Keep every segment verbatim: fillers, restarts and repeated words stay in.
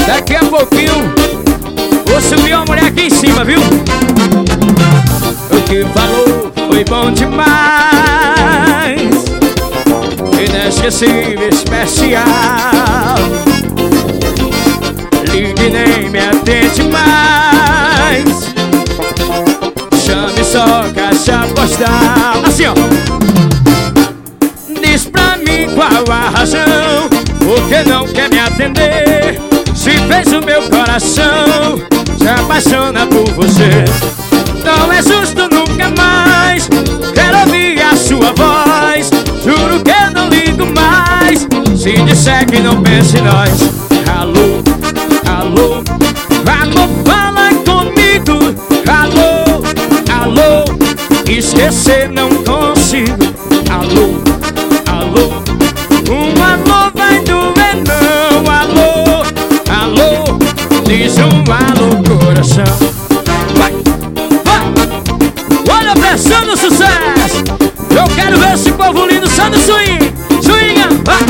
Daqui a pouquinho vou subir uma mulher aqui em cima, viu? O que falou foi bom demais, inesquecível, especial. Ligue, nem me atende mais, chame só caixa postal. Assim, ó. Diz pra mim qual a razão, por que não quer me atender? Se fez o meu coração se apaixona por você. Não é justo nunca mais, quero ouvir a sua voz. Juro que eu não ligo mais, se disser que não pensa em nós. Alô, alô, alô, fala comigo. Alô, alô, esquecer não consigo. Alô, alô, um alô vai doer não. Alô, alô, diz um alô coração. Vai, vai, olha a pressão do sucesso. Eu quero ver esse povo lindo só no swing. Swinga, vai.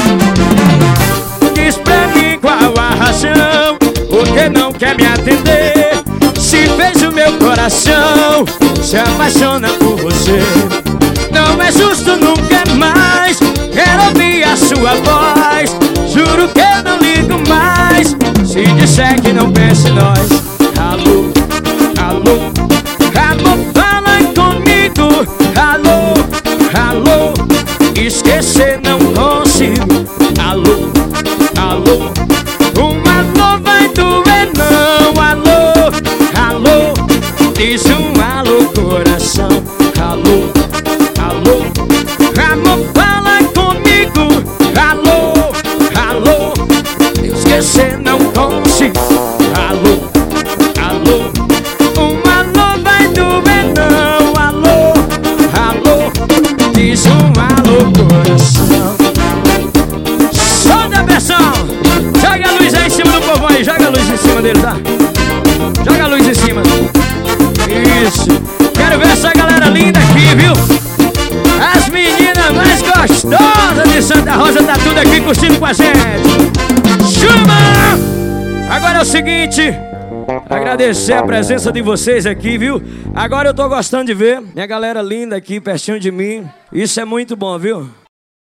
Diz pra mim qual a razão, por que não quer me atender? Se fez o meu coração se apaixona por você. Não é justo nunca mais, quero ouvir a sua voz. Juro que eu não ligo mais, se disser que não pensa em nós. Alô, alô, alô, fala comigo. Alô, alô, esquecer não consigo. Alô, alô, um alô vai doer não. Alô, alô, diz um alô coração. Alô, alô, alô, fala comigo. Alô, alô, esquecer não consigo. Alô, alô, um alô vai doer não. Alô, alô, diz um alô coração. Solta a pressão, joga a luz aí em cima do povão aí. Joga a luz em cima dele, tá? Joga a luz em cima. Isso. Quero ver essa galera linda aqui, viu? As meninas mais gostosas de Santa Rosa tá tudo aqui curtindo com a gente. Chama! Agora é o seguinte, agradecer a presença de vocês aqui, viu? Agora eu tô gostando de ver minha galera linda aqui pertinho de mim. Isso é muito bom, viu?